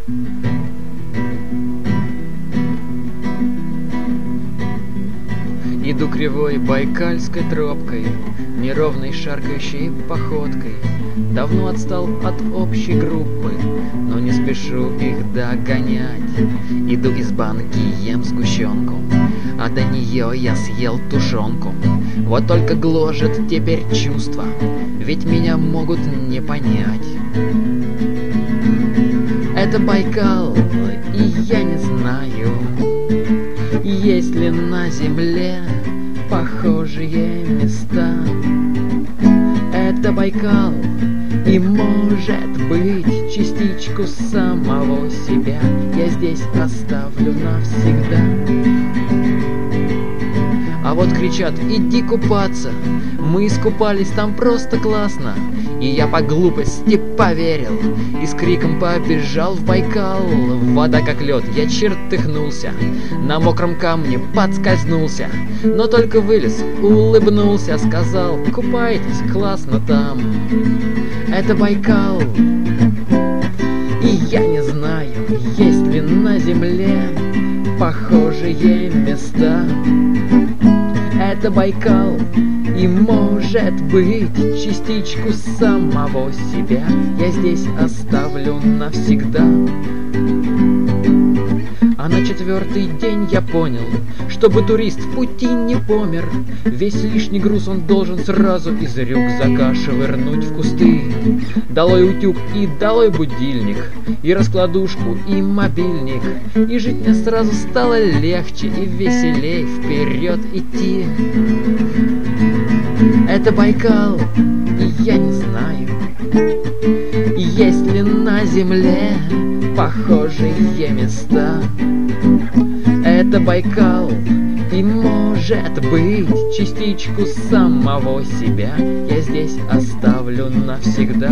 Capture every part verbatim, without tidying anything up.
Иду кривой байкальской тропкой, неровной шаркающей походкой. Давно отстал от общей группы, но не спешу их догонять. Иду из банки, ем сгущенку, а до нее я съел тушенку. Вот только гложет теперь чувство, ведь меня могут не понять. Это Байкал, и я не знаю, есть ли на земле похожие места. Это Байкал, и может быть частичку самого себя я здесь оставлю навсегда. А вот кричат: иди купаться, мы искупались, там просто классно. И я по глупости поверил и с криком побежал в Байкал. Вода как лед, я чертыхнулся, на мокром камне подскользнулся, но только вылез, улыбнулся, сказал: купайтесь, классно там. Это Байкал, и я не знаю, есть ли на земле похожие места. Это Байкал, и может быть частичку самого себя я здесь оставлю навсегда. А на четвертый день я понял, чтобы турист в пути не помер, весь лишний груз он должен сразу из рюкзака швырнуть в кусты. Долой утюг и долой будильник, и раскладушку, и мобильник, и жить мне сразу стало легче и веселей вперед идти. Это Байкал, и я не знаю, есть ли на земле похожие места. Это Байкал, и может быть частичку самого себя я здесь оставлю навсегда.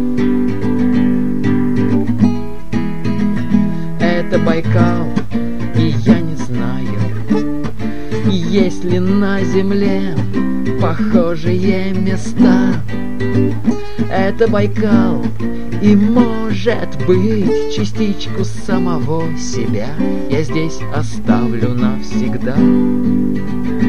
Это Байкал, и я не знаю, есть ли на земле похожие места. Это Байкал, и может быть частичку самого себя я здесь оставлю навсегда.